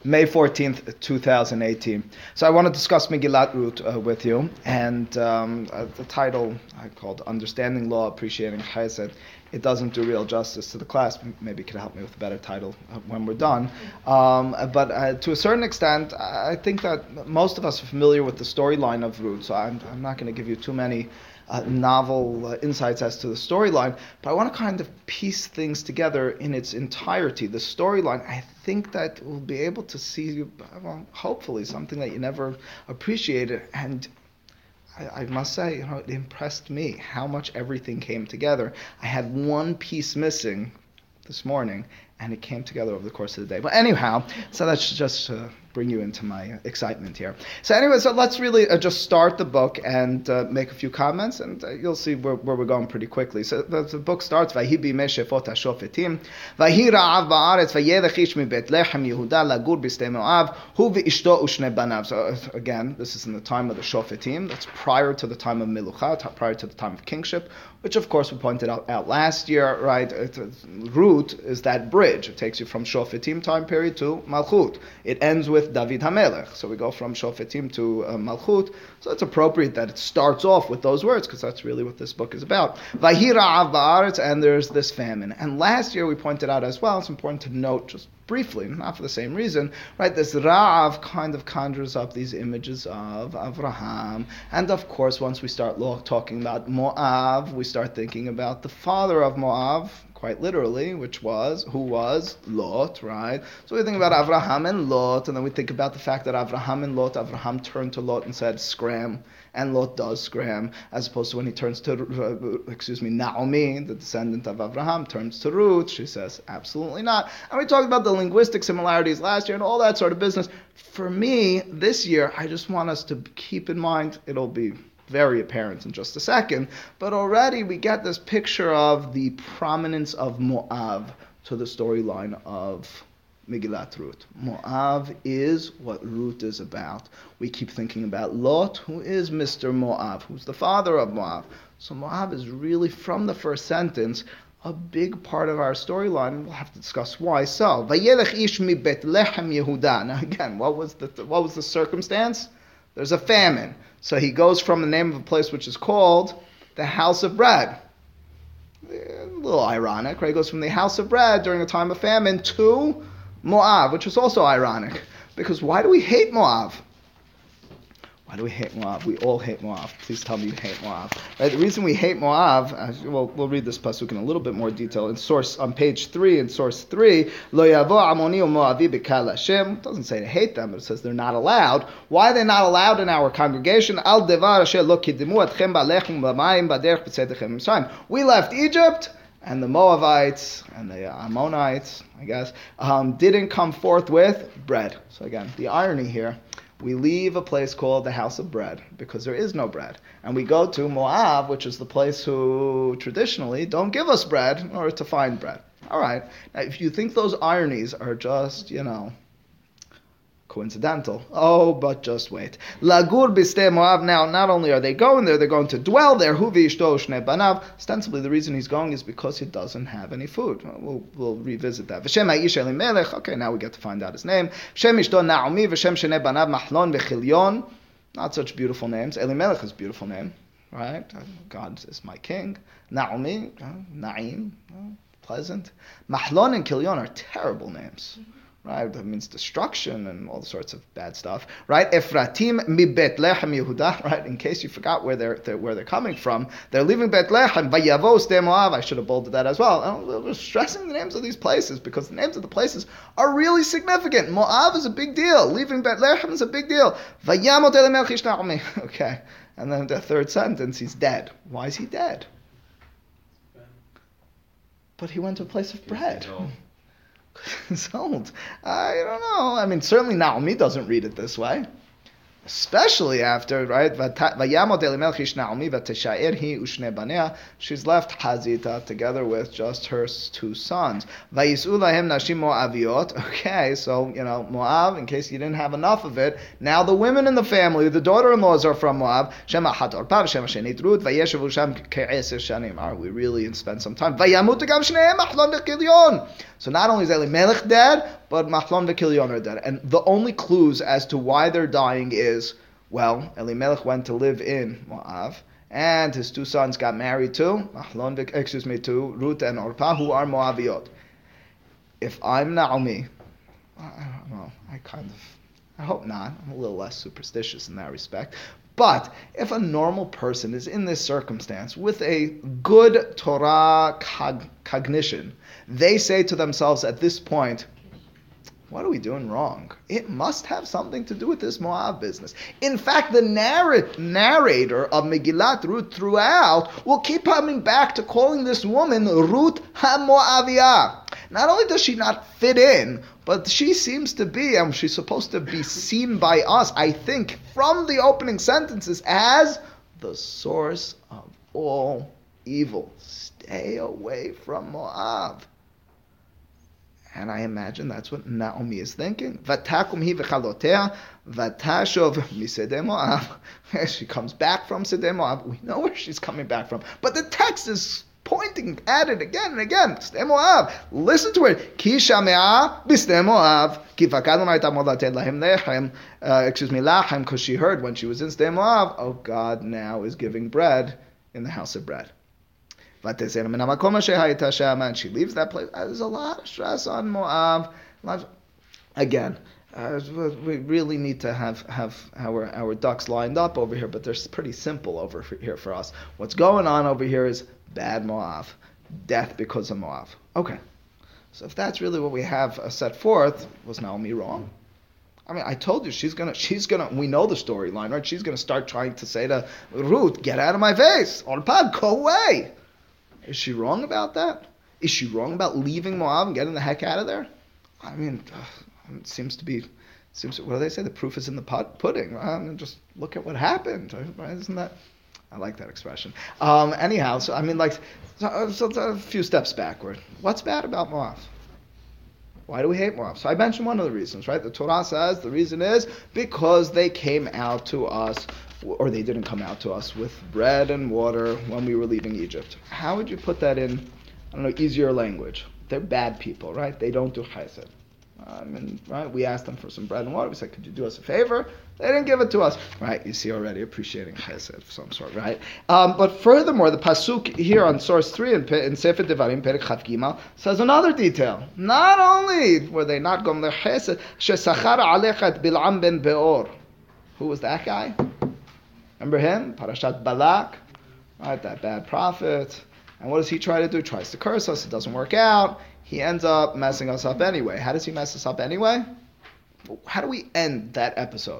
May 14th, 2018. So I want to discuss Megillat Ruth with you, and the title I called Understanding Law, Appreciating Chesed. It doesn't do real justice to the class. Maybe you could help me with a better title when we're done. But to a certain extent, I think that most of us are familiar with the storyline of Ruth, so I'm not going to give you too many novel insights as to the storyline, but I want to kind of piece things together in its entirety. The storyline, I think that we'll be able to see, well, hopefully, something that you never appreciated, and I must say, it impressed me how much everything came together. I had one piece missing this morning, and it came together over the course of the day. But anyhow, so that's just bring you into my excitement here. So anyway, so let's really just start the book and make a few comments, and you'll see where we're going pretty quickly. So the book starts, Vahi bimei shefot hashofetim, Vahi ra'av ba'aretz, vayelech ish mi Betlehem Yehuda lagur b'snei Moav, hu v'ishto u'shnei banav. So again, this is in the time of the Shofetim. That's prior to the time of Milucha, prior to the time of kingship, which of course we pointed out last year, right? Ruth is that bridge. It takes you from Shofetim time period to Malchut. It ends with David HaMelech. So we go from Shofetim to Malchut. So it's appropriate that it starts off with those words, because that's really what this book is about. Vahi ra'av ba'aretz, and there's this famine. And last year we pointed out as well, it's important to note just briefly, not for the same reason, right? This Ra'av kind of conjures up these images of Avraham. And of course, once we start talking about Moav, we start thinking about the father of Moav, quite literally, who was Lot, right? So we think about Avraham and Lot, and then we think about the fact that Avraham turned to Lot and said, scram, and Lot does scram, as opposed to when he turns to, Naomi, the descendant of Avraham, turns to Ruth, she says, absolutely not. And we talked about the linguistic similarities last year and all that sort of business. For me, this year, I just want us to keep in mind, it'll be very apparent in just a second, but already we get this picture of the prominence of Moav to the storyline of Megillat Ruth. Moav is what Ruth is about. We keep thinking about Lot, who is Mr. Moav, who's the father of Moav. So Moav is really, from the first sentence, a big part of our storyline, and we'll have to discuss why so. Vayelech ish mi Betlehem Yehuda. Now again, what was the circumstance? There's a famine. So he goes from the name of a place which is called the House of Bread. A little ironic, right? He goes from the House of Bread during a time of famine to Moav, which is also ironic. Because why do we hate Moav? Why do we hate Moav? We all hate Moav. Please tell me you hate Moav. Right? The reason we hate Moav, we'll read this pasuk in a little bit more detail. On page 3, in source 3, Lo yavo amoni u'moavi b'kal Hashem. It doesn't say to hate them, but it says they're not allowed. Why are they not allowed in our congregation? Al devar asher lo kidimu atchem ba'lechem b'mayim b'derech b'tzedechem Mitzrayim. We left Egypt, and the Moavites and the Ammonites, I guess, didn't come forth with bread. So again, the irony here. We leave a place called the House of Bread because there is no bread. And we go to Moab, which is the place who traditionally don't give us bread in order to find bread. All right. Now, if you think those ironies are just, coincidental, but just wait. Lagur b'stei Moab. Now, not only are they going there, they're going to dwell there. Hu v'ishto shnei banav. Ostensibly, the reason he's going is because he doesn't have any food. We'll revisit that. V'shem ha'ish Elimelech. Okay, now we get to find out his name. V'shem ishto Naomi. V'shem shnei banav Machlon v'Chilyon. Not such beautiful names. Elimelech is a beautiful name, right? God is my king. Naomi, Naim, pleasant. Machlon and Chilyon are terrible names. Right, that means destruction and all sorts of bad stuff. Right, Ephratim mi Betlehem Yehuda. Right, in case you forgot where they're coming from, they're leaving Betlehem. Vayavo sde Moav. I should have bolded that as well. We're stressing the names of these places because the names of the places are really significant. Moav is a big deal. Leaving Betlehem is a big deal. Vayamot Elimelech ish Naomi. Okay, and then the third sentence, he's dead. Why is he dead? But he went to a place of bread. It's old. I don't know. I mean, certainly Naomi doesn't read it this way. Especially after, right? She's left Hazita together with just her 2 sons. Okay, so, Moab, in case you didn't have enough of it, now the women in the family, the daughter-in-laws are from Moab. We really spend some time. So not only is Elimelech dead, but Mahlon v'Kilion are dead. And the only clues as to why they're dying is, well, Elimelech went to live in Moab, and his two sons got married to to Ruth and Orpah, who are Moabiot. If I'm Naomi, I don't know, I hope not. I'm a little less superstitious in that respect. But if a normal person is in this circumstance with a good Torah cognition, they say to themselves at this point, what are we doing wrong? It must have something to do with this Moab business. In fact, the narrator of Megillat Ruth throughout will keep coming back to calling this woman Ruth HaMoaviyah. Not only does she not fit in, but she seems to be, and she's supposed to be seen by us, I think, from the opening sentences as the source of all evil. Stay away from Moab. And I imagine that's what Naomi is thinking. Vatakum hi v'chalotea, vatashov misedei Moab. She comes back from Sedei Moab. We know where she's coming back from. But the text is pointing at it again and again. Sedei Moab. Listen to it. Ki shamea b'Sedei Moab. Ki vakadon hayta modatet lahem lechem. Lachem, because she heard when she was in Sedei Moab, oh, God now is giving bread in the house of bread. And she leaves that place. There's a lot of stress on Moab. Again, we really need to have our ducks lined up over here, but they're pretty simple over here for us. What's going on over here is bad Moab, death because of Moab. Okay, so if that's really what we have set forth, was Naomi wrong? I mean, I told you she's gonna. We know the storyline, right? She's gonna start trying to say to Ruth, "Get out of my face, Orpah, go away." Is she wrong about that? Is she wrong about leaving Moab and getting the heck out of there? I mean, it seems to be. What do they say? The proof is in the pudding. Right? I mean, just look at what happened. Right? Isn't that? I like that expression. Anyhow, so I mean, so a few steps backward. What's bad about Moab? Why do we hate Moab? So I mentioned one of the reasons, right? The Torah says the reason is because they came out to us, or they didn't come out to us with bread and water when we were leaving Egypt. How would you put that in, I don't know, easier language? They're bad people, right? They don't do chesed. Right? We asked them for some bread and water. We said, could you do us a favor? They didn't give it to us. Right? You see already appreciating chesed of some sort, right? But furthermore, the pasuk here on source 3 in Sefer Devarim, Perek Chav Gimel, says another detail. Not only were they not gom chesed, shesachar alechat Bil'am ben Beor. Who was that guy? Remember him? Parashat Balak, right? That bad prophet. And what does he try to do? He tries to curse us. It doesn't work out. He ends up messing us up anyway. How does he mess us up anyway? How do we end that episode?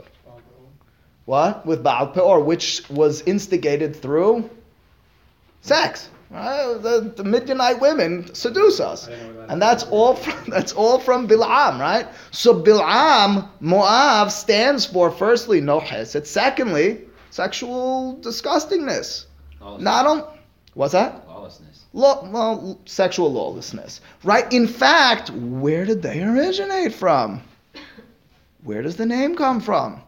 What? With Baal Peor, which was instigated through sex. Right? The Midianite women seduce us. And that's all from Bil'am, right? So Bil'am, Moab, stands for, firstly, no chesed. Secondly, sexual disgustingness. What's that? Lawlessness. Sexual lawlessness. Right? In fact, where did they originate from? Where does the name come from?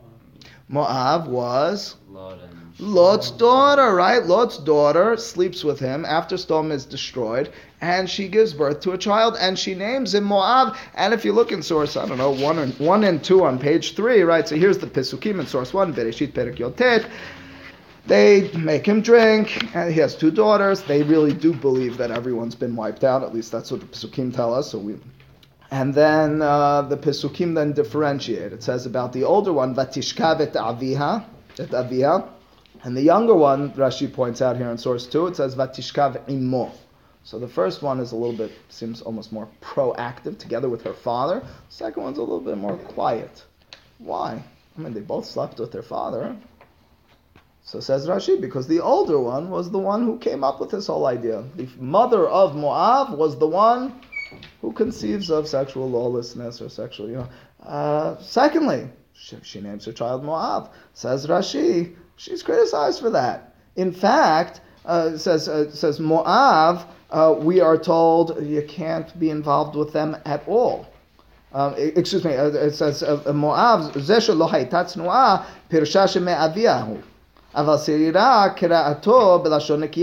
Moab was Lot's daughter, right? Lot's daughter sleeps with him after Sodom is destroyed, and she gives birth to a child, and she names him Moab. And if you look in source, 1 and 2 on page 3, right? So here's the Pesukim in source 1, Bereshit Perek Yotet. They make him drink, and he has 2 daughters. They really do believe that everyone's been wiped out. At least that's what the Pesukim tell us. And then the Pesukim then differentiate. It says about the older one, Vatishkav et Aviha, and the younger one, Rashi points out here in source 2, it says Vatishkav imo. So the first one is seems almost more proactive, together with her father. The second one's a little bit more quiet. Why? I mean, they both slept with their father. So says Rashi, because the older one was the one who came up with this whole idea. The mother of Moab was the one who conceives of sexual lawlessness or sexual, Secondly, she names her child Moab. Says Rashi, she's criticized for that. In fact, says Moab, we are told you can't be involved with them at all. It says Moab, Zesha lo hayta tznuah, pirsha sheme'aviyahu. Aval sirira kira'ato b'lashon nekiyah.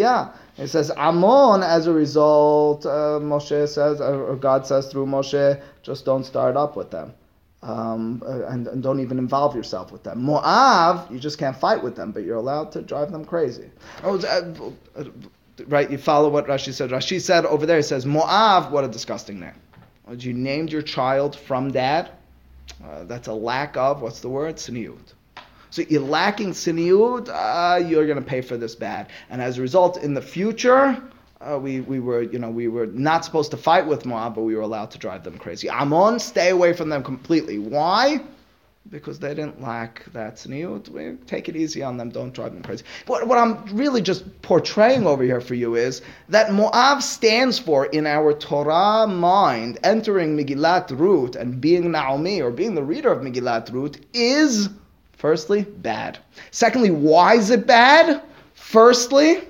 It says, Ammon, as a result, Moshe says, or God says through Moshe, just don't start up with them. And don't even involve yourself with them. Moab, you just can't fight with them, but you're allowed to drive them crazy. Right, you follow what Rashi said. Rashi said over there, he says, Moab, what a disgusting name. You named your child from dad. That's a lack of, what's the word? Tzniut. So you're lacking tzniut, you're going to pay for this bad. And as a result, in the future, we were not supposed to fight with Moab, but we were allowed to drive them crazy. Ammon, stay away from them completely. Why? Because they didn't lack that tzniut. We take it easy on them, don't drive them crazy. But what I'm really just portraying over here for you is that Moab stands for, in our Torah mind, entering Megillat Rut and being Naomi, or being the reader of Megillat Rut, is, firstly, bad. Secondly, why is it bad? Firstly,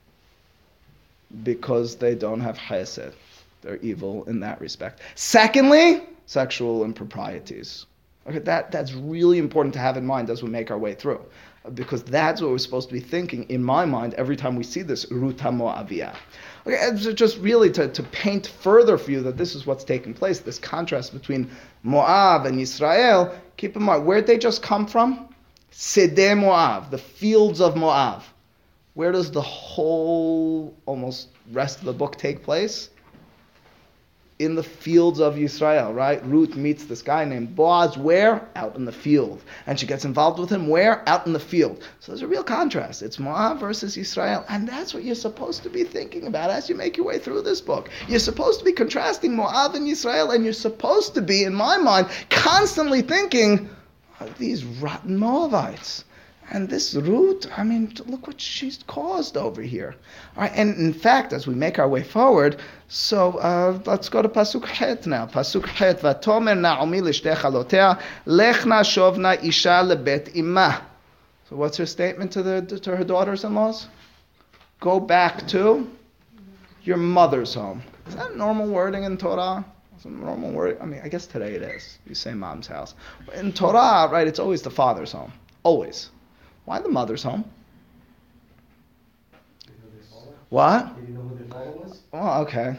because they don't have chesed. They're evil in that respect. Secondly, sexual improprieties. Okay, that's really important to have in mind as we make our way through, because that's what we're supposed to be thinking, in my mind, every time we see this Rut HaMoaviyah. Okay, it's just really to paint further for you that this is what's taking place, this contrast between Moab and Israel. Keep in mind, where'd they just come from? Sedeh Moab, the fields of Moab. Where does the whole, almost rest of the book take place? In the fields of Yisrael, right? Ruth meets this guy named Boaz, where? Out in the field. And she gets involved with him, where? Out in the field. So there's a real contrast. It's Moab versus Yisrael, and that's what you're supposed to be thinking about as you make your way through this book. You're supposed to be contrasting Moab and Yisrael, and you're supposed to be, in my mind, constantly thinking, these rotten Moabites. And this Ruth, look what she's caused over here. All right, and in fact, as we make our way forward, so let's go to Pasuk Het now. Pasuk Het, Vatomer Naomi l'shtei chalotea, lechna shovna isha lebet imah. So what's her statement to her daughters-in-laws? Go back to your mother's home. Is that normal wording in Torah? Is it normal wording? I guess today it is. You say mom's house. But in Torah, right, it's always the father's home. Always. Why the mother's home? What? Did you know who the father was? Oh, okay.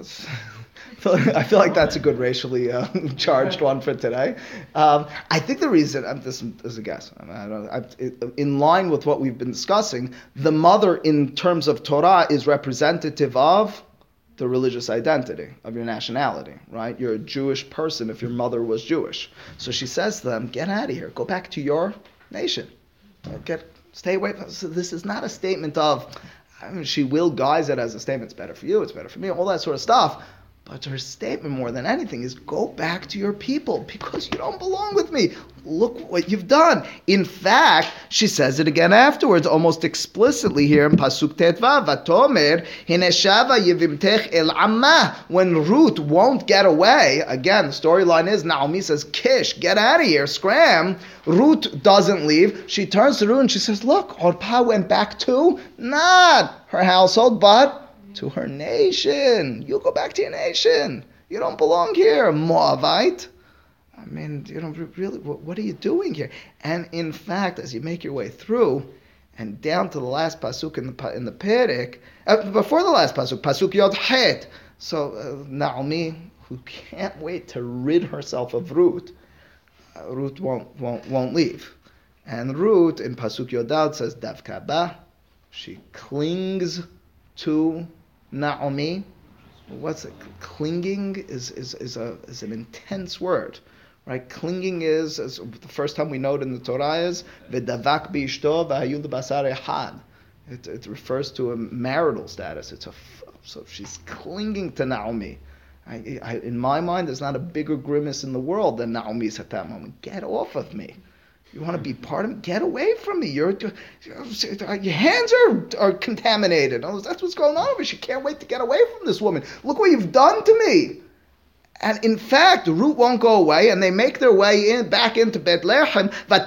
I feel like that's a good racially charged one for today. I think the reason, this is a guess, in line with what we've been discussing, the mother in terms of Torah is representative of the religious identity, of your nationality, right? You're a Jewish person if your mother was Jewish. So she says to them, get out of here, go back to your nation. Stay away. So this is not a statement of, she will guise it as a statement, it's better for you, it's better for me, all that sort of stuff. But her statement more than anything is, go back to your people because you don't belong with me. Look what you've done. In fact, she says it again afterwards, almost explicitly here in Pasuk Tetva, Vatomer, Hine shava yivimtech el amma. When Ruth won't get away, again, the storyline is, Naomi says, Kish, get out of here, scram. Ruth doesn't leave. She turns to Ruth and she says, look, Orpah went back to, not her household, but to her nation. You go back to your nation. You don't belong here, Moabite. Really, what are you doing here? And in fact, as you make your way through, and down to the last pasuk in the Perek, before the last pasuk Yod Het. So Naomi, who can't wait to rid herself of Ruth, Ruth won't leave. And Ruth in pasuk Yodad says Davka ba. She clings to Naomi. What's it? Clinging is an intense word, right? Clinging is the first time we know it in the Torah is v'davak b'ishto v'hayu l'basar echad. It refers to a marital status. So she's clinging to Naomi. In my mind, there's not a bigger grimace in the world than Naomi's at that moment. Get off of me. You want to be part of it? Get away from me. Your hands are contaminated. That's what's going on over here. She can't wait to get away from this woman. Look what you've done to me. And in fact, Ruth won't go away, and they make their way back into Bethlehem.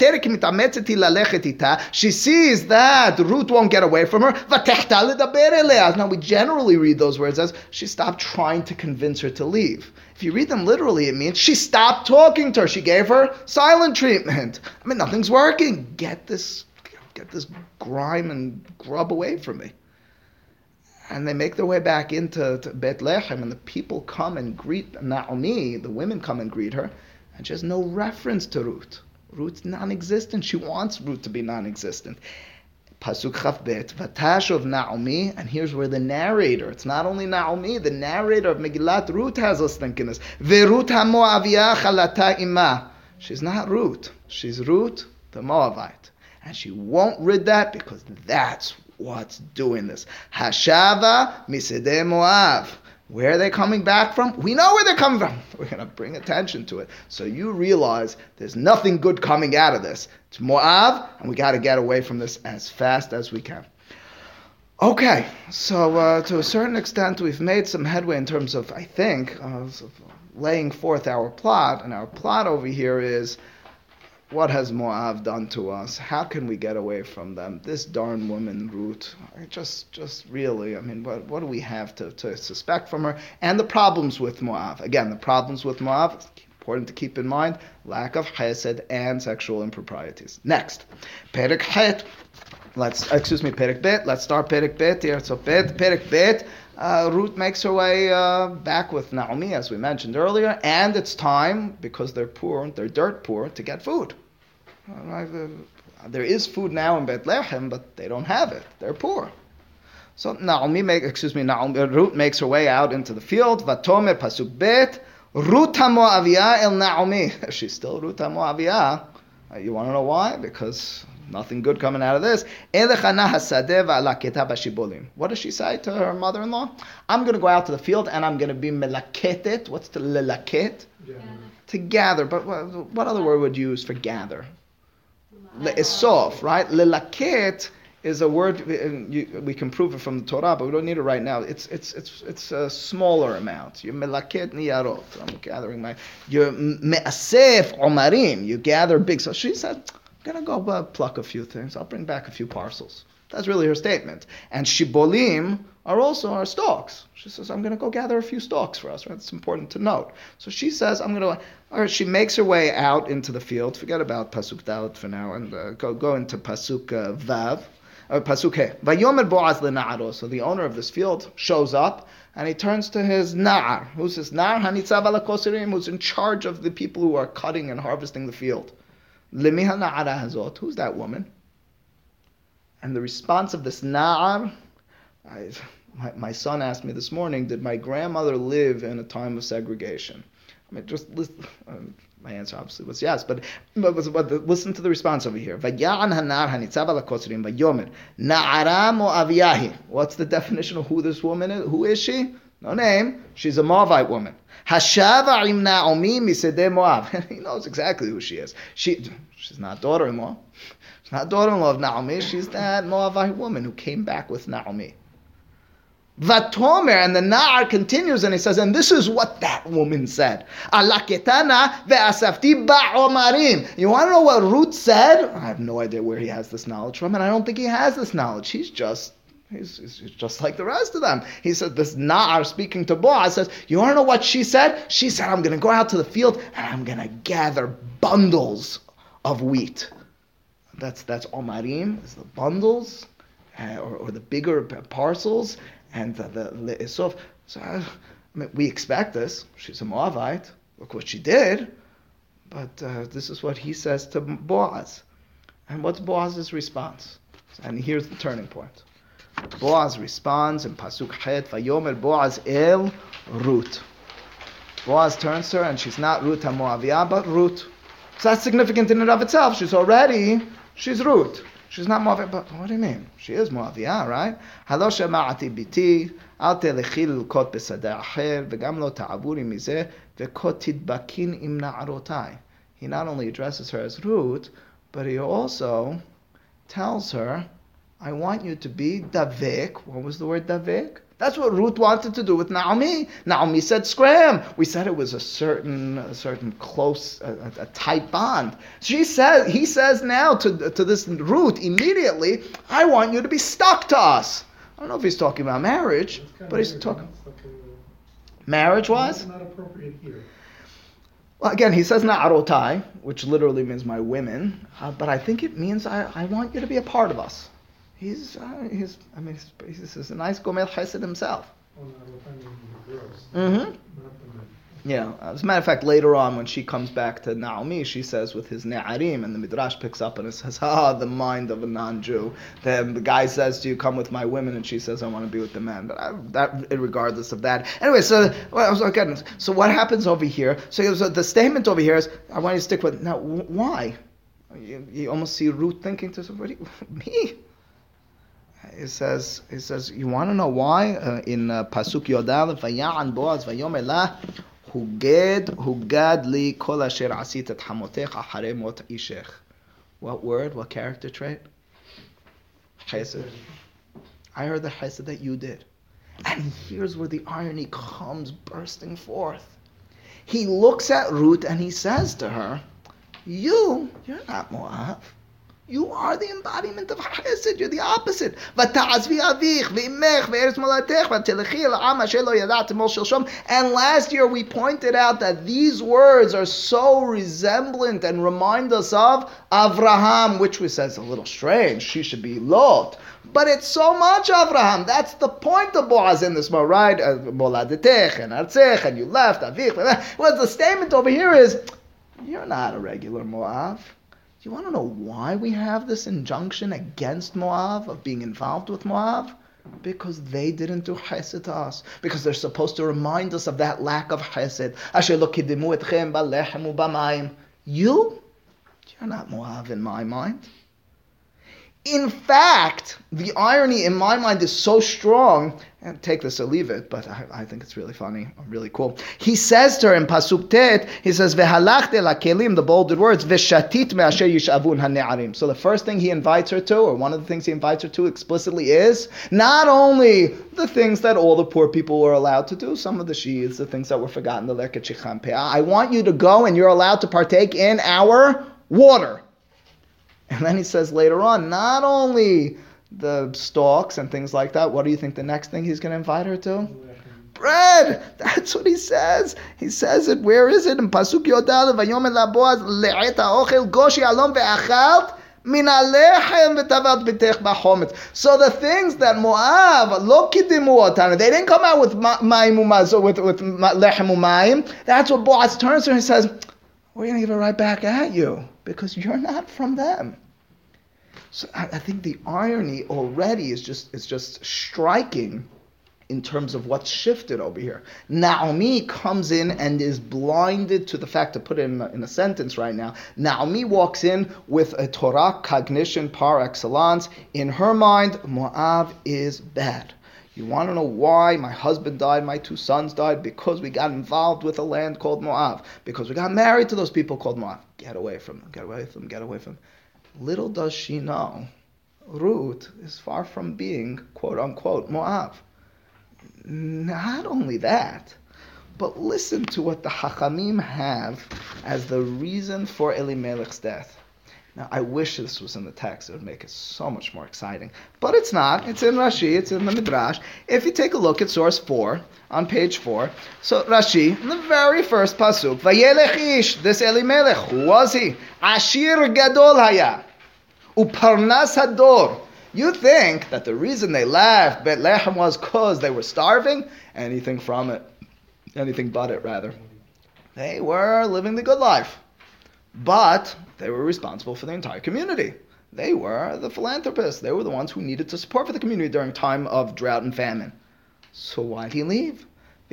She sees that Ruth won't get away from her. Now we generally read those words as she stopped trying to convince her to leave. If you read them literally, it means she stopped talking to her. She gave her silent treatment. Nothing's working. Get this grime and grub away from me. And they make their way back into Bethlehem, and the people come and greet Naomi. The women come and greet her, and she has no reference to Ruth. Ruth's non-existent. She wants Ruth to be non-existent. Pasuk Chavbet, Vatashov Naomi, and here's where the narrator, it's not only Naomi, the narrator of Megillat Ruth has us thinking this. Ve'Ruth HaMoaviyah chalata ima. She's not Ruth. She's Ruth, the Moabite. And she won't read that because that's what's doing this. Hashava Misedeh Moav. Where are they coming back from? We know where they're coming from. We're going to bring attention to it. So you realize there's nothing good coming out of this. It's Moab, and we got to get away from this as fast as we can. Okay, so to a certain extent, we've made some headway in terms of, I think, laying forth our plot. And our plot over here is, what has Moab done to us? How can we get away from them? This darn woman, Ruth, just really, I mean, what do we have to suspect from her? And the problems with Moab. Again, the problems with Moab, important to keep in mind, lack of chesed and sexual improprieties. Next, Perek Het. Perek Bet. Let's start Perek Bet here. So Perek Bet, Ruth makes her way back with Naomi, as we mentioned earlier, and it's time, because they're poor, they're dirt poor, to get food. There is food now in Bethlehem, but they don't have it. They're poor. So Ruth makes her way out into the field. Vatomer Pasuk Bet, Ruth HaMoaviyah El Naomi. She's still Ruth HaMoaviyah. You want to know why? Because nothing good coming out of this. What does she say to her mother-in-law? I'm going to go out to the field and I'm going to be melaketet. What's the lelaket? To gather. But what other word would you use for gather? Le'esof, right? Lelaket is a word, we can prove it from the Torah, but we don't need it right now. It's a smaller amount. You're melaket niyarot. I'm gathering you're me'asef omarim. You gather big. So she said, I'm going to go pluck a few things. I'll bring back a few parcels. That's really her statement. And shibolim are also our stalks. She says, I'm going to go gather a few stalks for us. Right? It's important to note. So she says, she makes her way out into the field. Forget about Pasuk Dalet for now, and go into Pasuk Vav. Pasuk He. Vayomer Boaz le'na'aro. So the owner of this field shows up, and he turns to his na'ar. Who's this na'ar? Hanitzav ala kosirim, who's in charge of the people who are cutting and harvesting the field. Lemiha na'ara hazot. Who's that woman? And the response of this na'ar, my son asked me this morning, did my grandmother live in a time of segregation? I mean, just listen, my answer obviously was yes, but listen to the response over here. Vaya'an hanar hanitzav ala kosrim vayomer na'ara mo'aviyahi. What's the definition of who this woman is? Who is she? No name. She's a Moabite woman. Hashava im Naomi misedeh Moab. He knows exactly who she is. She's not daughter-in-law. She's not daughter-in-law of Naomi. She's that Moabite woman who came back with Naomi. Vatomer, and the Na'ar continues and he says, and this is what that woman said. Alaketana ve'asafti ba'omarim. You want to know what Ruth said? I have no idea where he has this knowledge from, and I don't think he has this knowledge. He's just like the rest of them. He said, this Na'ar speaking to Boaz says, you want to know what she said? She said, I'm going to go out to the field and I'm going to gather bundles of wheat. That's omarim, is the bundles, or the bigger parcels. And the Le'esof. So we expect this. She's a Moabite. Look what she did. But this is what he says to Boaz. And what's Boaz's response? And here's the turning point. Boaz responds in Pasuk Het, Vayomer Boaz el Ruth. Boaz turns to her, and she's not Ruth HaMoaviyah, but Ruth. So that's significant in and of itself. She's Ruth. She's not Moaviyah, but what do you mean? She is Moaviyah, right? Halo shema'ati biti, al telechi lilkot besadeh acher, v'gam lo ta'aburi mizeh, v'kot tidbakin im na'arotai. He not only addresses her as Ruth, but he also tells her, I want you to be davek. What was the word davek? That's what Ruth wanted to do with Naomi. Naomi said, scram. We said it was a certain close, a tight bond. He says now to this Ruth immediately, I want you to be stuck to us. I don't know if he's talking about marriage, but he's talking... Marriage-wise? Not appropriate here. Well, again, he says na'arotai, which literally means my women, but I think it means I want you to be a part of us. he's a nice Gomel Chesed himself. Mm-hmm. Yeah, as a matter of fact, later on when she comes back to Naomi, she says with his Ne'arim, and the Midrash picks up and it says, the mind of a non-Jew. Then the guy says, do you come with my women? And she says, I want to be with the men. But regardless of that. Anyway, so what happens over here? So the statement over here is, I want you to stick with, now, why? You almost see Ruth thinking to somebody, me? He says, you want to know why? In Pasuk Yodal, Vaya'an Boaz, Vayomer lah, Hugad li kol asher asit et hamotech acharei mot ishech. What word? What character trait? Chesed. I heard the chesed that you did. And here's where the irony comes bursting forth. He looks at Ruth and he says to her, you're not Moab. You are the embodiment of Chesed. You're the opposite. And last year we pointed out that these words are so resemblant and remind us of Avraham, which we says a little strange. She should be Lot. But it's so much Avraham. That's the point of Boaz in this moment, right? Moladetech and Artzech, and you left, Avich. Well, the statement over here is, you're not a regular Moab. Do you want to know why we have this injunction against Moab, of being involved with Moab? Because they didn't do chesed to us. Because they're supposed to remind us of that lack of chesed. Asher lo kidimu etchem balechem u'bamayim. You're not Moab in my mind. In fact, the irony in my mind is so strong, and take this or leave it, but I think it's really funny, really cool. He says to her in Pasuk Tet, he says, V'halachte lakelim, the bolded words, V'shatit me'asher yishavun ha'ne'arim. So the first thing he invites her to, or one of the things he invites her to explicitly is, not only the things that all the poor people were allowed to do, some of the sheaths, the things that were forgotten, the leket shecham peah, I want you to go and you're allowed to partake in our water. And then he says later on, not only the stalks and things like that, what do you think the next thing he's going to invite her to? Bread! That's what he says. He says it, where is it? In Pasuk Yodal, Vayomer la Boaz, le'et ha'ochel goshi alom ve'achalt, min alechem v'tavat b'tech b'chometz. So the things that Moab, lo kidimu otanu, they didn't come out with mayim u'maz, with lechem u'mayim. That's what Boaz turns to her and says, we're going to give it right back at you, because you're not from them. So I think the irony already is just striking in terms of what's shifted over here. Naomi comes in and is blinded to the fact, to put it in a sentence right now, Naomi walks in with a Torah cognition par excellence. In her mind, Moab is bad. You want to know why? My husband died, my 2 sons died, because we got involved with a land called Moab, because we got married to those people called Moab. Get away from them, get away from them, get away from them. Little does she know, Ruth is far from being, quote unquote, Moab. Not only that, but listen to what the Hachamim have as the reason for Elimelech's death. Now, I wish this was in the text. It would make it so much more exciting. But it's not. It's in Rashi. It's in the Midrash. If you take a look at source 4, on page 4, so Rashi, in the very first pasuk, Vayelech ish, this Elimelech, who was he? Ashir gadol haya, uparnas hador. You think that the reason they left Bethlehem was because they were starving? Anything from it. Anything but it, rather. They were living the good life. But they were responsible for the entire community. They were the philanthropists. They were the ones who needed to support for the community during time of drought and famine. So why did he leave?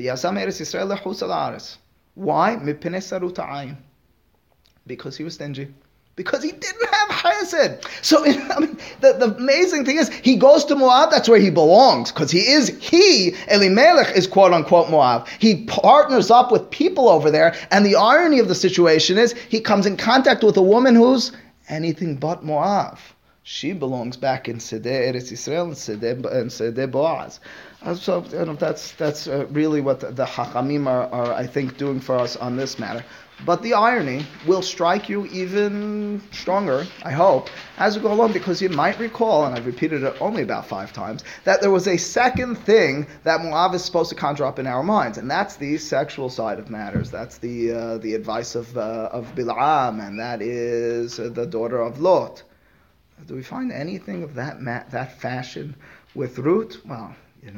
Why? Because he was stingy. Because he didn't have chesed. So the amazing thing is, he goes to Moab, that's where he belongs, because Elimelech is quote unquote Moab. He partners up with people over there, and the irony of the situation is, he comes in contact with a woman who's anything but Moab. She belongs back in Sedeh Eretz Yisrael and Sedeh Boaz. So that's really what the Chachamim are, I think, doing for us on this matter. But the irony will strike you even stronger, I hope, as we go along, because you might recall, and I've repeated it only about 5 times, that there was a second thing that Moab is supposed to conjure up in our minds, and that's the sexual side of matters. That's the advice of Bilam, and that is the daughter of Lot. Do we find anything of that fashion with Ruth? Well,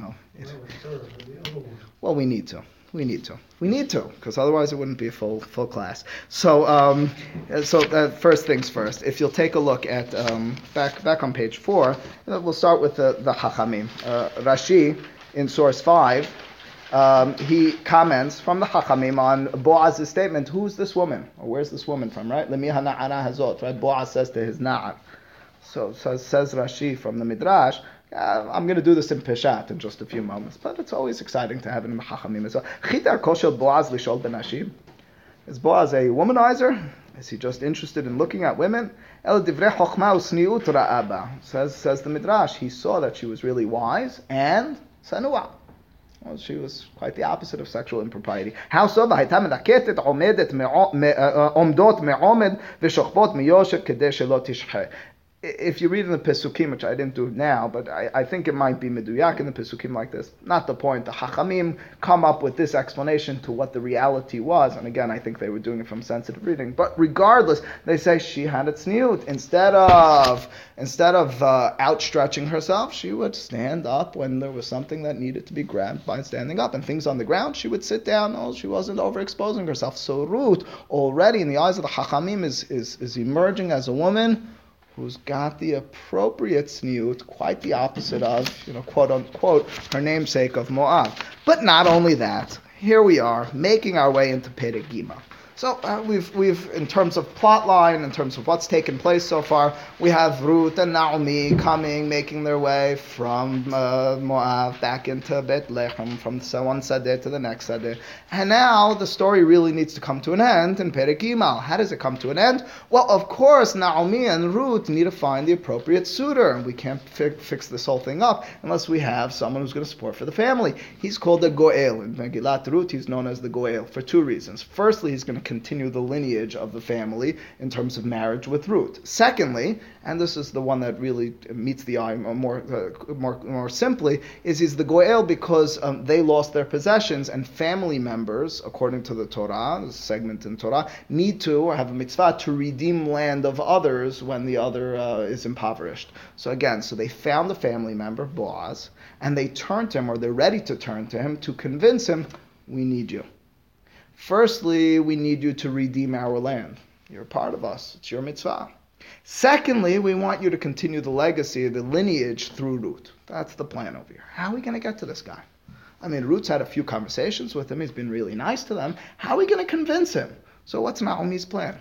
well, we need to. We need to, because otherwise it wouldn't be a full class. So, first things first. If you'll take a look at back on page 4, we'll start with the Chachamim. Rashi in source 5, he comments from the Chachamim on Boaz's statement. Who's this woman? Or where's this woman from? Right? Lemi hana'ara hazot. Right? Boaz says to his na'ar. So says Rashi from the Midrash. I'm going to do this in Peshat in just a few moments, but it's always exciting to have it in the Chachamim as well. Chitar koshel Boaz lishol benashim. Is Boaz a womanizer? Is he just interested in looking at women? El divrei chochma usniut ra'aba. Says the Midrash. He saw that she was really wise and sanua. Well, she was quite the opposite of sexual impropriety. How so? והייתה מנקטת עומדות מעומד ושוכבות מיושת כדי שלא תשחה. If you read in the Pesukim, which I didn't do now, but I think it might be Meduyak in the Pesukim like this. Not the point. The Chachamim come up with this explanation to what the reality was. And again, I think they were doing it from sensitive reading. But regardless, they say she had a tzniut. Instead of outstretching herself, she would stand up when there was something that needed to be grabbed by standing up. And things on the ground, she would sit down. Oh, she wasn't overexposing herself. So Ruth, already in the eyes of the Chachamim, is emerging as a woman who's got the appropriate tzniut, quite the opposite of, quote unquote, her namesake of Moab. But not only that, here we are, making our way into Perek Gimel. So we've in terms of plot line, in terms of what's taken place so far, we have Ruth and Naomi making their way from Moab back into Bethlehem, from one sadeh to the next sadeh. And now the story really needs to come to an end in Perek Gimel. How does it come to an end? Well, of course, Naomi and Ruth need to find the appropriate suitor. And we can't fix this whole thing up unless we have someone who's going to support for the family. He's called the Goel. In Megillat Ruth, he's known as the Goel for two reasons. Firstly, he's going to continue the lineage of the family in terms of marriage with Ruth. Secondly, and this is the one that really meets the eye more simply, is he's the Goel because they lost their possessions, and family members, according to the Torah, the segment in Torah, need to, or have a mitzvah, to redeem land of others when the other is impoverished. So they found the family member, Boaz, and they turned to him, or they're ready to turn to him, to convince him, we need you. Firstly, we need you to redeem our land. You're a part of us. It's your mitzvah. Secondly, we want you to continue the legacy, the lineage through Ruth. That's the plan over here. How are we going to get to this guy? I mean, Ruth's had a few conversations with him. He's been really nice to them. How are we going to convince him? So what's Naomi's plan?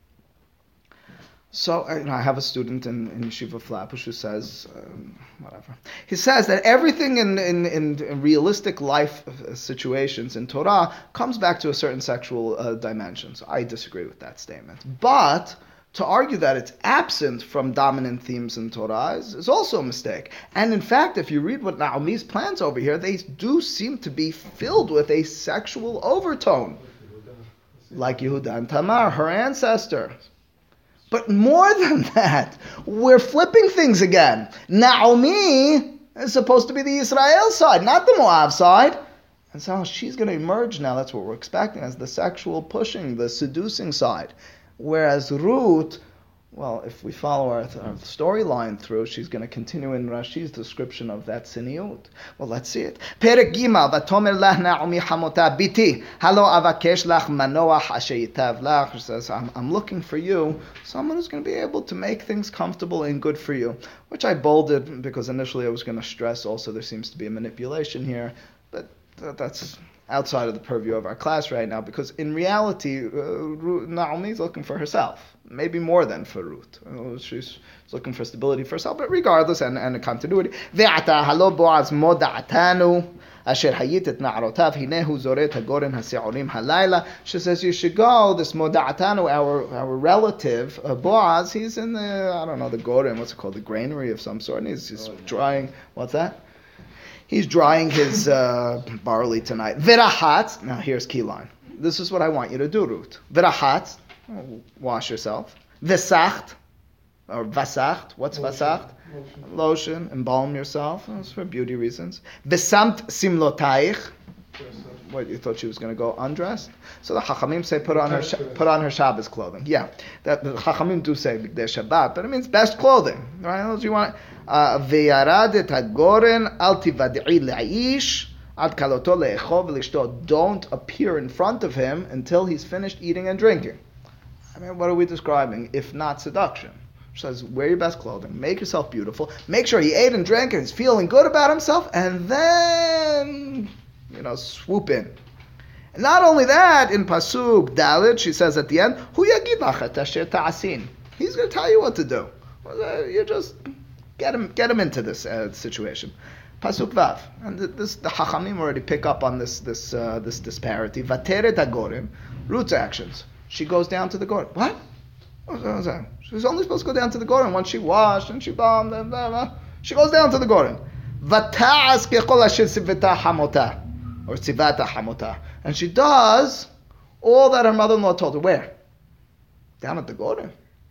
So I have a student in Yeshiva Flatbush who says, he says that everything in realistic life situations in Torah comes back to a certain sexual dimension. So I disagree with that statement. But to argue that it's absent from dominant themes in Torah is also a mistake. And in fact, if you read what Naomi's plans over here, they do seem to be filled with a sexual overtone. Like Yehuda and Tamar, her ancestor. But more than that, we're flipping things again. Naomi is supposed to be the Israel side, not the Moab side. And so she's going to emerge now, that's what we're expecting, as the sexual pushing, the seducing side. Whereas Ruth, well, if we follow our storyline through, she's going to continue in Rashi's description of that siniut. Well, let's see it. Perek Gimel, v'tomer lach Naomi chamota biti, halo avakesh lach manoach asher yitav lach. She says, I'm looking for you, someone who's going to be able to make things comfortable and good for you. Which I bolded because initially I was going to stress also there seems to be a manipulation here, but that's outside of the purview of our class right now, because in reality, Naomi is looking for herself, maybe more than for Ruth. She's looking for stability for herself, but regardless, and a continuity. Ve'ata halo Boaz moda'atanu asher hayit et na'arotav hinehu zoret hagoren hasi'orim halayla. She says, you should go, this moda'atanu, our relative, Boaz, he's in the goren, what's it called, the granary of some sort, and he's drying, what's that? He's drying his barley tonight. V'rahat. Now here's key line. This is what I want you to do, Ruth. V'rahat. Wash yourself. V'sacht. Or vasacht. What's vasacht? Lotion. Embalm yourself. That's for beauty reasons. V'samt simlotaich. What, you thought she was going to go undressed? So the Chachamim say put on her Shabbos clothing. Yeah, that the Chachamim do say B'gdei Shabbat, but it means best clothing, right? You want V'yaradet hagoren al tivad'i le'ish ad kaloto le'echov v'lishto. Don't appear in front of him until he's finished eating and drinking. I mean, what are we describing if not seduction? She says, wear your best clothing, make yourself beautiful, make sure he ate and drank and he's feeling good about himself, and then, swoop in. And not only that, in Pasuk Dalet, she says at the end, Hu yagid lach et asher ta'asin. He's going to tell you what to do. You just get him into this situation. Pasuk Vav, and the Chachamim already pick up on this disparity. Vateret hagorim, Ruth's actions. She goes down to the Goren. What? She was only supposed to go down to the Goren once she washed and she bombed and blah, blah. She goes down to the Goren. Vata'as kechol asher tzivata hamota, or tzivata hamota, and she does all that her mother-in-law told her. Where? Down at the Goren.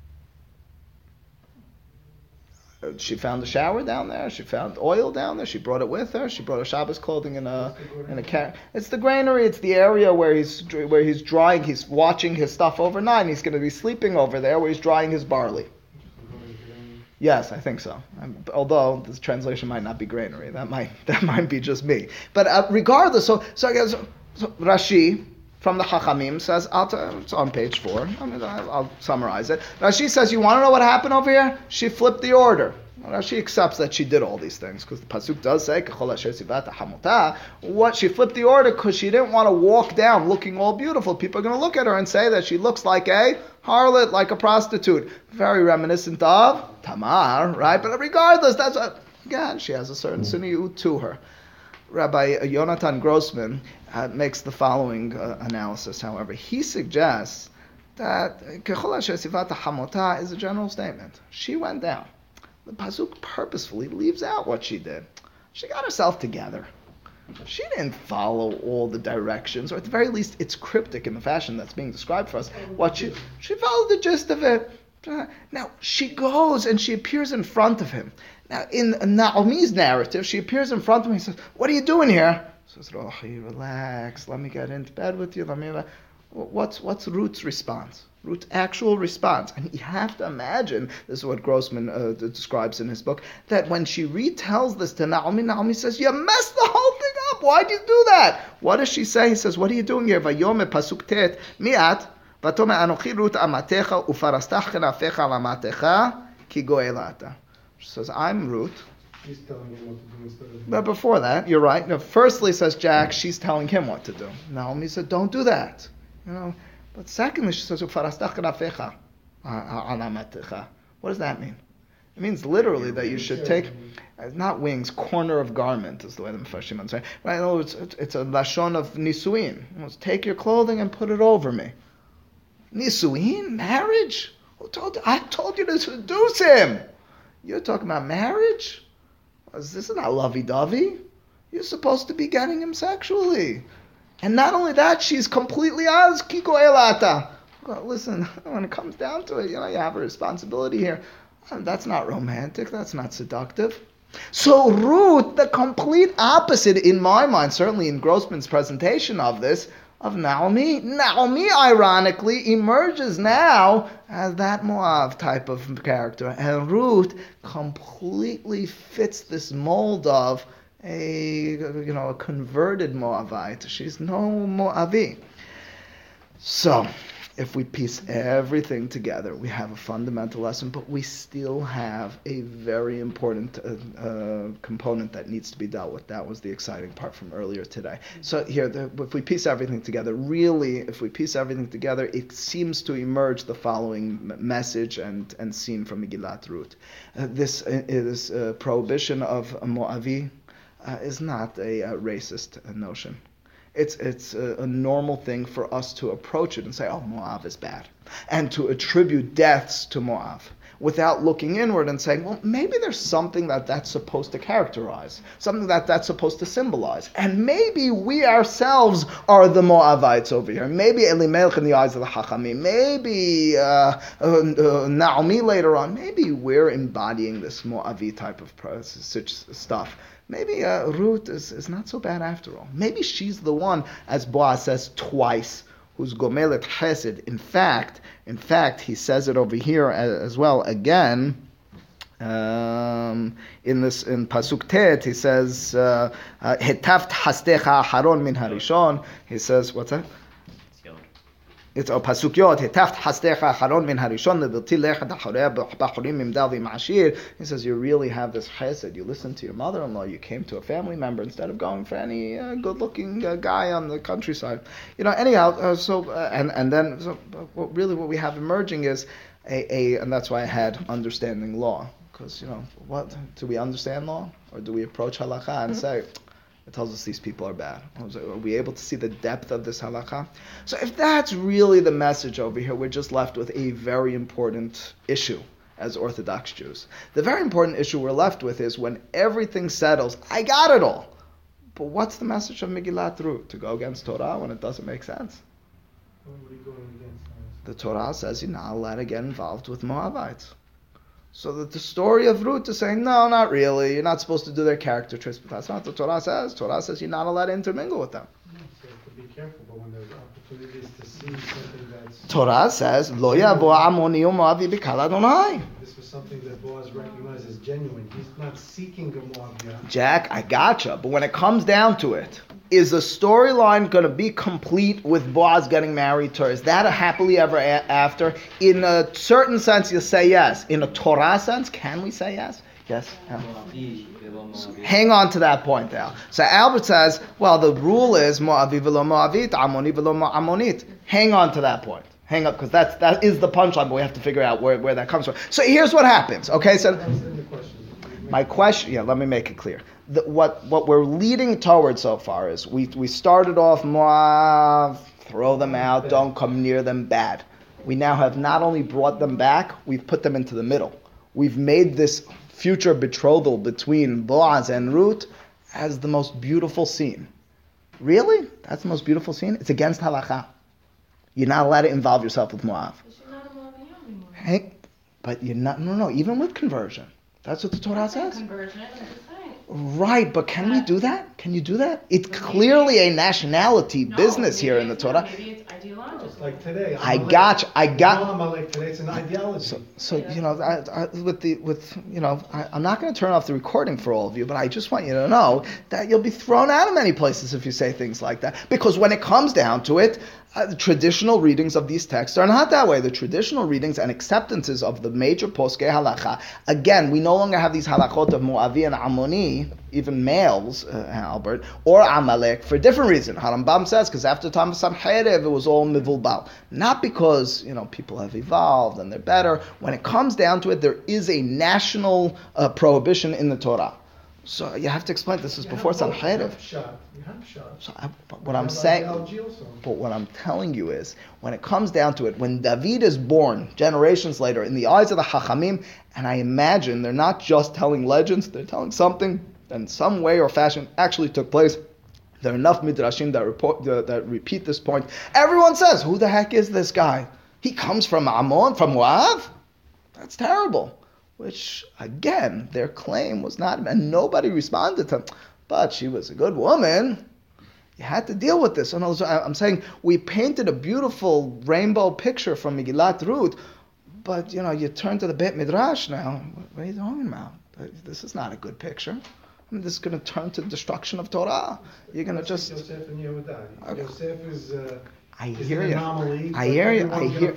She found the shower down there. She found oil down there. She brought it with her. She brought her Shabbos clothing in a carrier. It's the granary. It's the area where he's drying. He's watching his stuff overnight. And he's going to be sleeping over there where he's drying his barley. Yes, I think so. Although this translation might not be granary. That might be just me. But regardless, so Rashi from the Chachamim says, it's on page 4. I'll summarize it. Rashi says, you want to know what happened over here? She flipped the order. Rashi accepts that she did all these things, because the Pasuk does say, what she flipped the order because she didn't want to walk down looking all beautiful. People are going to look at her and say that she looks like a harlot, like a prostitute. Very reminiscent of Tamar, right? But regardless, that's what, again, she has a certain sinew to her. Rabbi Yonatan Grossman makes the following analysis, however. He suggests that Kechol Asher Sivata Hamota is a general statement. She went down. The Pasuk purposefully leaves out what she did. She got herself together. She didn't follow all the directions, or at the very least, it's cryptic in the fashion that's being described for us. She followed the gist of it. Now, she goes and she appears in front of him. Now, in Naomi's narrative, she appears in front of him and says, what are you doing here? She says, Rochi, relax, let me get into bed with you. What's Ruth's response? Ruth's actual response. And you have to imagine, this is what Grossman describes in his book, that when she retells this to Naomi, Naomi says, you messed the whole thing up. Why'd you do that? What does she say? He says, what are you doing here? Vayome pasuk tet, miat, vatome anochi Ruth amatecha, ufarastach kenafecha lamatecha, ki goelata. She says, I'm Ruth. She's telling him what to do instead of... But before that, you're right. Now, firstly, says Jack, she's telling him what to do. Naomi said, don't do that. But secondly, she says, what does that mean? It means literally that you should take, not wings, corner of garment is the way the Mepharshim say. Right? In other words, it's a lashon of nisuin. Take your clothing and put it over me. Nisuin? Marriage? I told you to seduce him. You're talking about marriage? This is not lovey-dovey. You're supposed to be getting him sexually. And not only that, she's completely az kiko elata. Well, listen, when it comes down to it, you have a responsibility here. That's not romantic. That's not seductive. So Ruth, the complete opposite in my mind, certainly in Grossman's presentation of this, of Naomi. Naomi, ironically, emerges now as that Moab type of character. And Ruth completely fits this mold of a converted Moabite. She's no Moabi. So, if we piece everything together, we have a fundamental lesson, but we still have a very important component that needs to be dealt with. That was the exciting part from earlier today. So here, if we piece everything together, it seems to emerge the following message and scene from Megillat Ruth. This prohibition of Moavi is not a racist notion. It's a normal thing for us to approach it and say, oh, Moab is bad, and to attribute deaths to Moab without looking inward and saying, well, maybe there's something that's supposed to characterize, something that's supposed to symbolize. And maybe we ourselves are the Moabites over here. Maybe Elimelech in the eyes of the Chachamim. Maybe Naomi later on. Maybe we're embodying this Moavi type of stuff. maybe Ruth is not so bad after all. Maybe she's the one, as Boaz says twice, who's gomelet chesed. In fact, he says it over here as well again. In Pasuk Tet, he says, "Hetaft hastecha haron min harishon." He says, what's that? It's Pasuk Yod. Hetaft hastecha haron min harishon levilti lechat acharei bachurim mimdal v'mashir. He says, you really have this chesed. You listen to your mother-in-law. You came to a family member instead of going for any good-looking guy on the countryside. Anyhow. What we have emerging is and that's why I had understanding law. Because, what? Do we understand law? Or do we approach halakha and say, it tells us these people are bad? Are we able to see the depth of this halakha? So if that's really the message over here, we're just left with a very important issue as Orthodox Jews. The very important issue we're left with is when everything settles, I got it all. But what's the message of Megillat Ruth? To go against Torah when it doesn't make sense? What are you going against? The Torah says you're not allowed to get involved with Moabites. So that the story of Ruth is saying, no, not really. You're not supposed to do their character traits, but that's not what the Torah says. Torah says you're not allowed to intermingle with them. So you have to be careful, but when there's opportunities to see something that's... Torah says, Lo yavo amoni u'moavi b'kal Adonai. This was something that Boaz recognized as genuine. He's not seeking a Moabite. Jack, I gotcha. But when it comes down to it, is the storyline going to be complete with Boaz getting married to her? Is that a happily ever after? In a certain sense, you say yes. In a Torah sense, can we say yes? Yes? So hang on to that point, Al. So Albert says, well, the rule is Moavi v'lo Moavit, Amoni v'lo Ammonit. Hang on to that point. Hang up, because that is the punchline, but we have to figure out where that comes from. So here's what happens, okay? So my question, let me make it clear. What we're leading towards so far is we started off Moab, throw them out, don't come near them, bad. We now have not only brought them back, we've put them into the middle. We've made this future betrothal between Boaz and Ruth as the most beautiful scene. Really? That's the most beautiful scene? It's against halakha. You're not allowed to involve yourself with Moab. But she's not a Moabite anymore. Hey, but you're not, no, even with conversion. That's what the Torah says. Conversion, I'm just saying. Right, but can we do that? Can you do that? It's clearly a nationality business here in the Torah. Maybe it's ideological. Like today. I got. Today it's an ideology. So I'm not going to turn off the recording for all of you, but I just want you to know that you'll be thrown out of many places if you say things like that. Because when it comes down to it, the traditional readings of these texts are not that way. The traditional readings and acceptances of the major poskei halacha, again, we no longer have these halachot of Moavi and Ammoni, even males, Albert, or Amalek, for a different reason. Harambam says, because after time of Sancherev, it was all mivulbal. Not because, people have evolved and they're better. When it comes down to it, there is a national prohibition in the Torah. So you have to explain this is before Sancherev. You have shot. So what I'm saying, but what I'm telling you is, when it comes down to it, when David is born generations later, in the eyes of the Chachamim, and I imagine they're not just telling legends, they're telling something that in some way or fashion actually took place. There are enough midrashim that repeat this point. Everyone says, "Who the heck is this guy? He comes from Ammon, from Moab? That's terrible." Which, again, their claim was not, and nobody responded to them. But she was a good woman. You had to deal with this. And I'm saying we painted a beautiful rainbow picture from Megillat Ruth, but you turn to the Beit Midrash now. What are you talking about? This is not a good picture. This is going to turn to destruction of Torah. You're going to just. Yosef and Yehuda. Okay. Yosef is. I hear you. Anomaly, I hear you.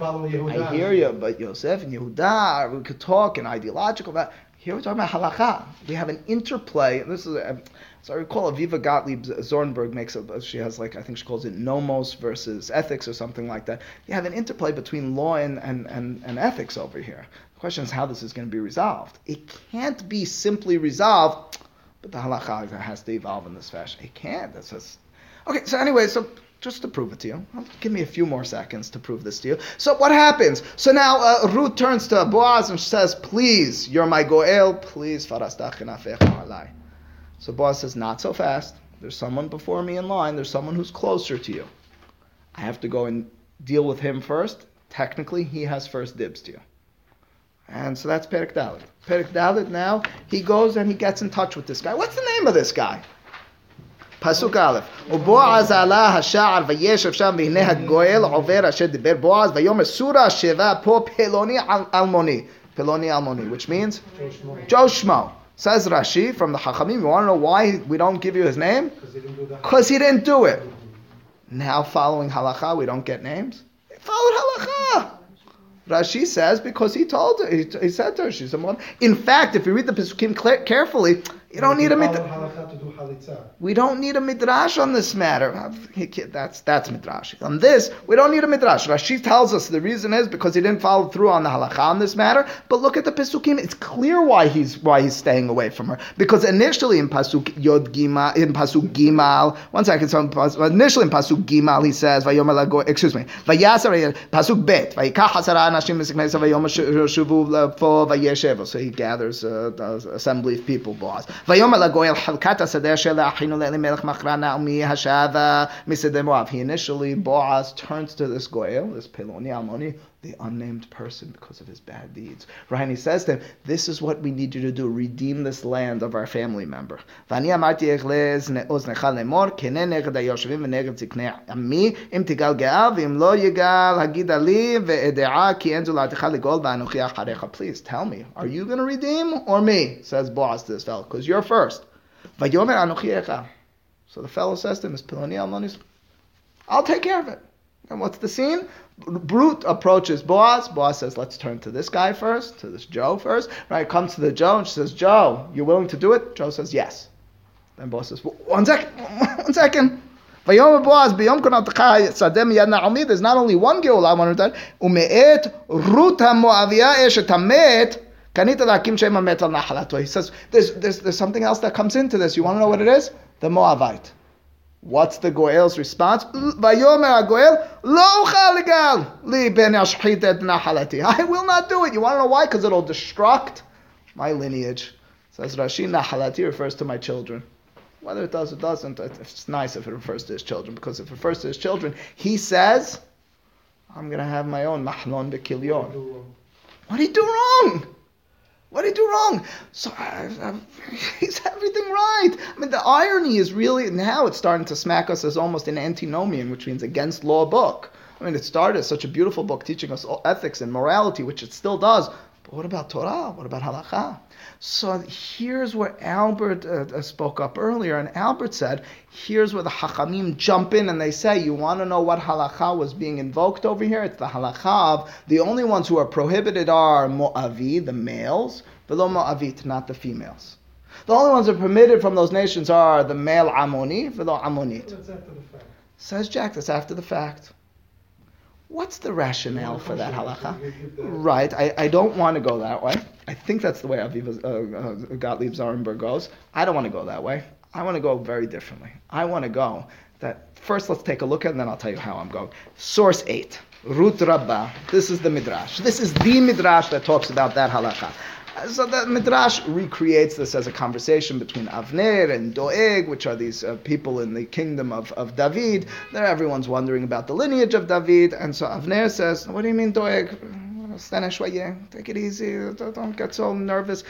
I hear you. But Yosef and Yehuda, we could talk in ideological. But here we're talking about halakha. We have an interplay. And this is. So I recall Aviva Gottlieb Zornberg makes she has I think she calls it nomos versus ethics or something like that. You have an interplay between law and ethics over here. The question is how this is going to be resolved. It can't be simply resolved, but the halakha has to evolve in this fashion. It can't. That's just okay. So anyway, just to prove it to you, give me a few more seconds to prove this to you. So what happens? So now Ruth turns to Boaz and says, "Please, you're my goel. Please, farastach chenafecha alai." So Boaz says, "Not so fast. There's someone before me in line. There's someone who's closer to you. I have to go and deal with him first. Technically, he has first dibs to you. And so that's Perek Dalet. Perek Dalet now, he goes and he gets in touch with this guy. What's the name of this guy? Pasuk Aleph. ובועז עלה השער וישב שם והנה הגואל עובר אשר דיבר בועז ויאמר סורה שבה פה פלוני אלמוני. Peloni Almoni, which means Joe Shmo. Says Rashi from the Chachamim, you want to know why we don't give you his name? Because he didn't do it. Now following halacha, we don't get names? He followed halacha. Rashi says because he told her, he said to her, she's someone. In fact, if you read the Pesukim carefully, you don't need a midrash. We don't need a midrash on this matter. That's midrash. On this, we don't need a midrash. Rashi tells us the reason is because he didn't follow through on the halakha on this matter. But look at the Pesukim; it's clear why he's staying away from her. Because initially in Pasuk Yod Gimal, one second. So initially in Pasuk Gimal, he says, Vayasar Pasuk Bet, Vayikach hasara anashim misiknesa vayomer shuvu po vayeshevo. So he gathers the assembly of people, boss. ויאמר לגואל חלקת השדה של אחינו לאלימלך מכרה נעמי השבה משדה מואב. He initially, Boaz turns to this goel, this Peloni Almoni, the unnamed person because of his bad deeds. Right? And he says to him, this is what we need you to do, redeem this land of our family member. ואני אמרתי לאוזנך לאמור, כנה נגד היושבים ונגד זקני עמי, אם תגל גאל, ואם לא יגל, הגידה לי, ואדעה, כי אין זולתך לגאול, ואנוכי אחריך. Please tell me, are you going to redeem or me? Says Boaz to this fellow, because you're first. ויאמר אנוכי אחד. So the fellow says to him, Peloni Almoni, I'll take care of it. And what's the scene? Brut approaches Boaz. Boaz says, let's turn to this guy first, to this Joe first. Right, comes to the Joe and she says, Joe, you're willing to do it? Joe says, yes. Then Boaz says, one second. Vayomer Boaz, b'yom konatcha sadem yad Naomi, there's not only one Geulah I want to do, ume'et Rut ha'Moaviyah eshet hamet, kanita lakim shem hamet al nachalato. He says, there's something else that comes into this. You want to know what it is? The Moabite. What's the Goel's response? Vayomer HaGoel, lo uchal legal li ben ashchit et nachalati. I will not do it. You want to know why? Because it'll destruct my lineage. Says Rashi, nachalati refers to my children. Whether it does or doesn't, it's nice if it refers to his children, because if it refers to his children, he says, I'm going to have my own mahlon bekilyon. What did he do wrong? What did he do wrong? So he's everything right. I mean, the irony is really, now it's starting to smack us as almost an antinomian, which means against law book. I mean, it started as such a beautiful book teaching us ethics and morality, which it still does. But what about Torah? What about halakha? So here's where Albert spoke up earlier, and Albert said, here's where the Hachamim jump in and they say, you want to know what halakha was being invoked over here? It's the halakha of the only ones who are prohibited are Moavi, the males, velo Moavit, not the females. The only ones who are permitted from those nations are the male Amoni, velo Amonit. That's after the fact. Says Jack, that's after the fact. What's the rationale for that halakha? Right, I don't want to go that way. I think that's the way Aviva Gottlieb Zarenberg goes. I don't want to go that way. I want to go very differently. I want to go that, first let's take a look at it and then I'll tell you how I'm going. Source 8, Rut Rabbah. This is the Midrash. This is the Midrash that talks about that halakha. So the Midrash recreates this as a conversation between Avner and Doeg, which are these people in the kingdom of David. There, everyone's wondering about the lineage of David, and so Avner says, what do you mean, Doeg? Take it easy, don't get so nervous.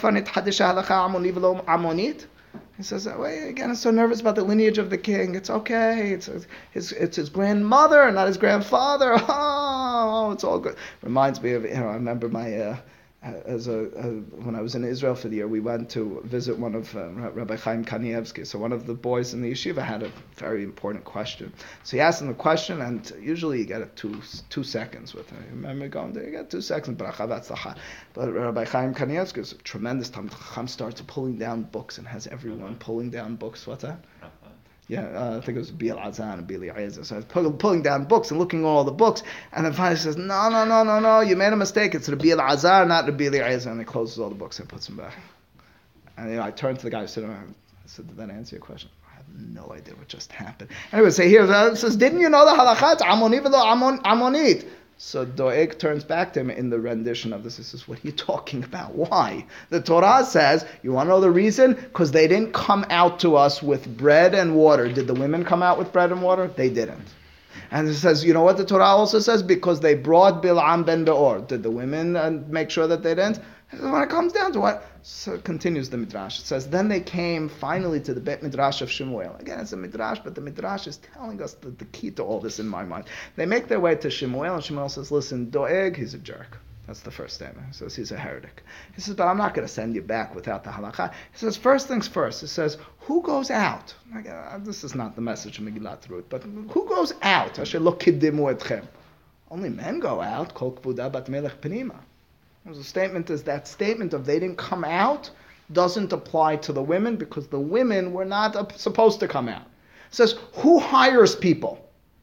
He says, wait, again, I'm so nervous about the lineage of the king. It's okay, it's his grandmother, not his grandfather. Oh, it's all good. Reminds me of, I remember my... when I was in Israel for the year, we went to visit one of Rabbi Chaim Kanievsky. So one of the boys in the yeshiva had a very important question. So he asked him the question, and usually you get it 2 seconds with him. Remember going there? You get 2 seconds. But Rabbi Chaim Kanievsky is a tremendous Talmid Chacham, starts pulling down books and has everyone pulling down books. What's that? Yeah, I think it was Biel Azan and Biel Yezer. So I was pulling down books and looking at all the books, and then finally says, no, you made a mistake. It's Rabbi Azar, not Rabbi Yezer. And he closes all the books and puts them back. And I turned to the guy who stood around. I said, did that answer your question? I have no idea what just happened. Anyway, so here it says, didn't you know the halakha? It's Amoni v'lo Amonit. So Doeg turns back to him in the rendition of this. He says, what are you talking about? Why? The Torah says, you want to know the reason? Because they didn't come out to us with bread and water. Did the women come out with bread and water? They didn't. And it says, you know what the Torah also says? Because they brought Bil'am ben Be'or. Did the women make sure that they didn't? When it comes down to what? So it continues the Midrash. It says, then they came finally to the Beit Midrash of Shemuel. Again, it's a Midrash, but the Midrash is telling us the key to all this in my mind. They make their way to Shemuel, and Shemuel says, listen, Doeg, he's a jerk. That's the first statement. He says he's a heretic. He says, but I'm not going to send you back without the halakha. He says, first things first. He says, who goes out? This is not the message of Megillat Ruth, but who goes out? Asher lo kiddimu etchem. Only men go out. Kol kvuda bat melech penima. The statement is that statement of they didn't come out doesn't apply to the women because the women were not supposed to come out. It says, who hires people?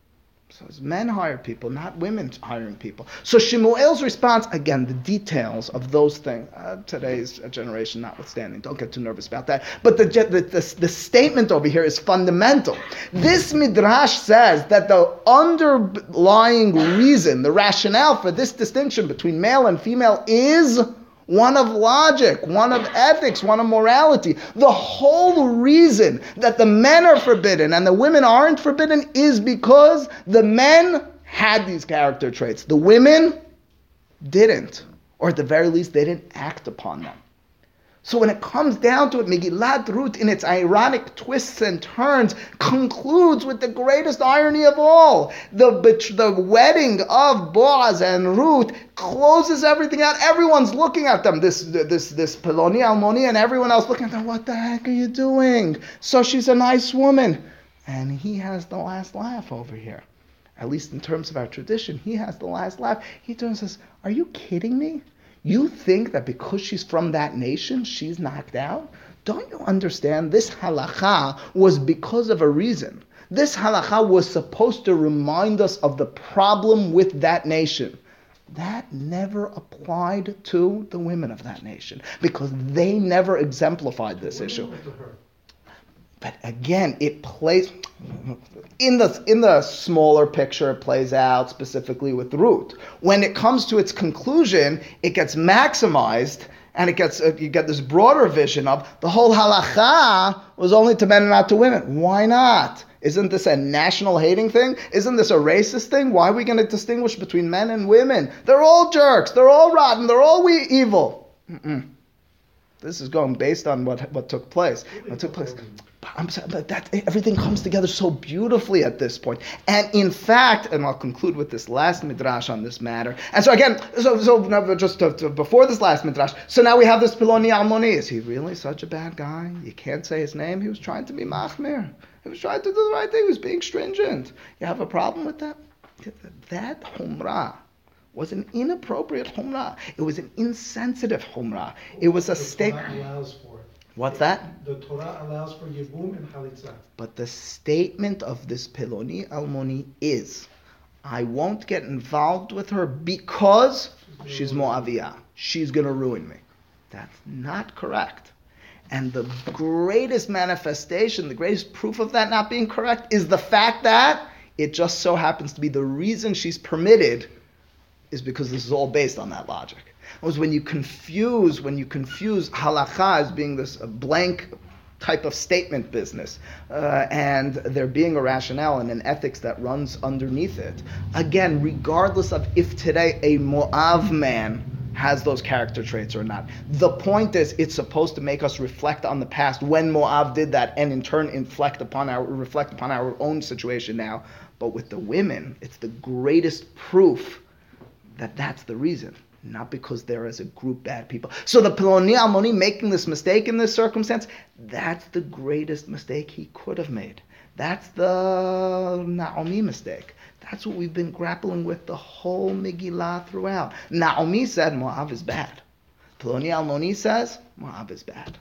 So it's men hire people, not women hiring people. So Shemuel's response, again, the details of those things, today's generation notwithstanding, don't get too nervous about that. But the statement over here is fundamental. This Midrash says that the underlying reason, the rationale for this distinction between male and female is one of logic, one of ethics, one of morality. The whole reason that the men are forbidden and the women aren't forbidden is because the men had these character traits. The women didn't, or at the very least, they didn't act upon them. So when it comes down to it, Megillat Ruth, in its ironic twists and turns, concludes with the greatest irony of all. The wedding of Boaz and Ruth closes everything out. Everyone's looking at them. This Peloni Almoni and everyone else looking at them. What the heck are you doing? So she's a nice woman. And he has the last laugh over here. At least in terms of our tradition, he has the last laugh. He turns and says, are you kidding me? You think that because she's from that nation, she's knocked out? Don't you understand? This halakha was because of a reason. This halakha was supposed to remind us of the problem with that nation. That never applied to the women of that nation because they never exemplified this issue. But again, it plays in the smaller picture. It plays out specifically with Ruth. When it comes to its conclusion, it gets maximized, and you get this broader vision of the whole halakha was only to men and not to women. Why not? Isn't this a national hating thing? Isn't this a racist thing? Why are we going to distinguish between men and women? They're all jerks. They're all rotten. They're all evil. This is going based on what took place. What took place. But everything comes together so beautifully at this point. And in fact, and I'll conclude with this last midrash on this matter. And so again, before this last midrash, so now we have this Peloni Almoni. Is he really such a bad guy? You can't say his name. He was trying to be machmir. He was trying to do the right thing. He was being stringent. You have a problem with that? That humrah was an inappropriate humrah. It was an insensitive humrah. It was a statement. What's that? The Torah allows for Yibum and Chalitza. But the statement of this Peloni Almoni is, I won't get involved with her because she's Moaviyah. She's going to ruin me. That's not correct. And the greatest manifestation, the greatest proof of that not being correct is the fact that it just so happens to be the reason she's permitted is because this is all based on that logic. Was when you confuse halakha as being this blank type of statement business, and there being a rationale and an ethics that runs underneath it. Again, regardless of if today a Moav man has those character traits or not, the point is it's supposed to make us reflect on the past when Moav did that, and in turn reflect upon our own situation now. But with the women, it's the greatest proof that that's the reason. Not because they're as a group bad people. So the Peloni Almoni making this mistake in this circumstance, that's the greatest mistake he could have made. That's the Naomi mistake. That's what we've been grappling with the whole Megillah throughout. Naomi said Moav is bad. Peloni Almoni says Moav is bad.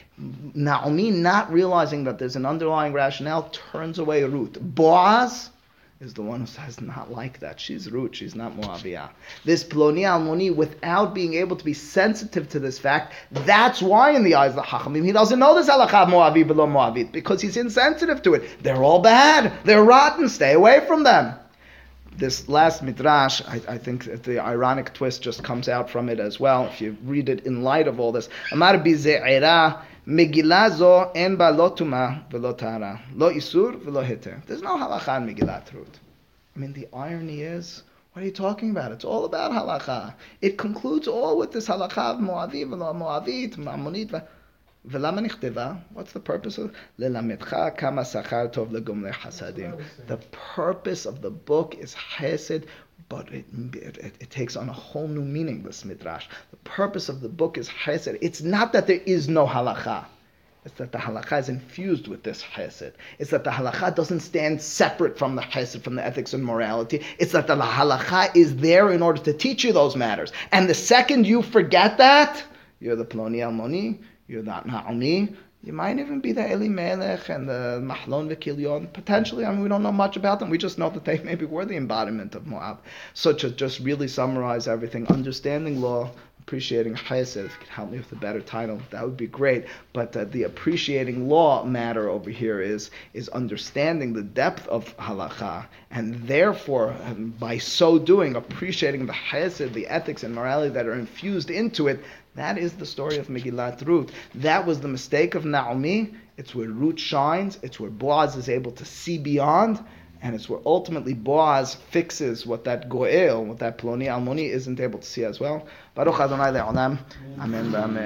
Naomi, not realizing that there's an underlying rationale, turns away Ruth. Boaz is the one who says not like that. She's Ruth, she's not Moaviyah. This Peloni Almoni, without being able to be sensitive to this fact, that's why in the eyes of the Chachamim, he doesn't know this halakha Moavi below Moavit, because he's insensitive to it. They're all bad, they're rotten, stay away from them. This last midrash, I think the ironic twist just comes out from it as well, if you read it in light of all this. Amar bi ze'era, Megillah zo en ba lo tuma velo tara, lo isur velo heter. There's no halakha in Megillat Ruth. I mean, the irony is, what are you talking about? It's all about halakha. It concludes all with this halakha of Moavi, v'lo Moavit, Ma'amonit, v'lama nichteva. What's the purpose of Lelamedcha kama sachar tov legumle hasadim. The purpose of the book is chesed, but it takes on a whole new meaning, this midrash. The purpose of the book is chesed. It's not that there is no halakha. It's that the halakha is infused with this chesed. It's that the halakha doesn't stand separate from the chesed, from the ethics and morality. It's that the halakha is there in order to teach you those matters. And the second you forget that, you're the Ploni Almoni, you're the Naomi, you might even be the Eli Melech and the Mahlon V'Kilion. Potentially, I mean, we don't know much about them. We just know that they maybe were the embodiment of Moab. So to just really summarize everything, understanding law, appreciating chesed. If you could help me with a better title, that would be great. But the appreciating law matter over here is understanding the depth of halakha, and therefore, by so doing, appreciating the chesed, the ethics and morality that are infused into it. That is the story of Megillat Ruth. That was the mistake of Naomi. It's where Ruth shines. It's where Boaz is able to see beyond. And it's where ultimately Boaz fixes what that Goel, what that Ploni Almoni isn't able to see as well. Baruch Adonai Le'olam. Amen.